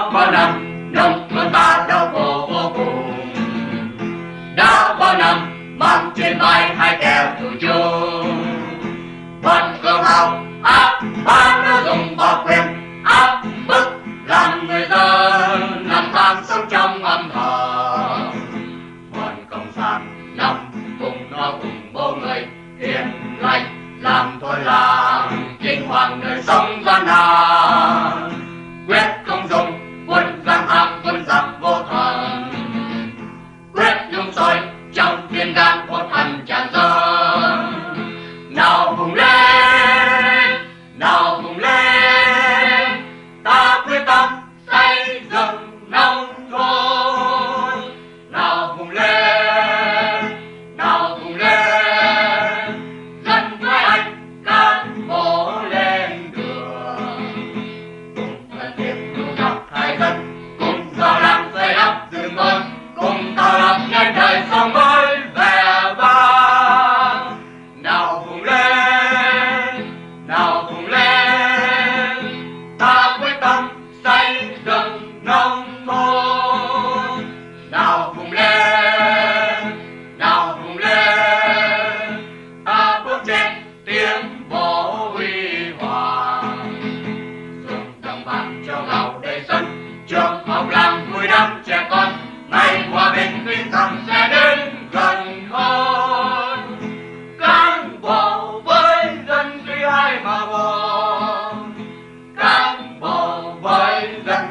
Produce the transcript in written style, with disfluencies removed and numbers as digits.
Đã bao năm nông thôn ta đau khổ vô cùng, đã bao năm mang trên vai hai kẻ thù chung. Vẫn cường hào áp ban nó dùng võ quyền áp bức làm người dân năm tháng sống trong âm thầm. Bọn cộng sản nằm cùng nó cùng bố người hiền lành làm thôi làm kinh hoàng đời sống gian nan. Quyết không dùng quân giang ham quân giặc vô thần, quyết nhung sôi trong viên gan của thần tràn dâng. Nào vùng lên, nào vùng lên, ta quyết tâm xây dựng nông thôn. Nào vùng lên, nào vùng lên, dân với anh cán bộ lên đường. Cùng thân thiết đủ khắp hai dân, cùng gieo làng xây ấp rừng mơ, cùng tạo lập nên đời sống mới vẻ vang. Nào vùng lên, nào vùng lên, ta quyết tâm xây dựng nông thôn. Nào vùng lên, nào vùng lên, ta bước trên tiếng vỗ huy hoàng. Dùng đồng bạc cho gạo đầy sân, trường học làng vui năm trẻ con, ngày hòa bình vinh thắng sẽ đến gần hơn. Cán bộ với dân tuy hai mà một, cán bộ với dân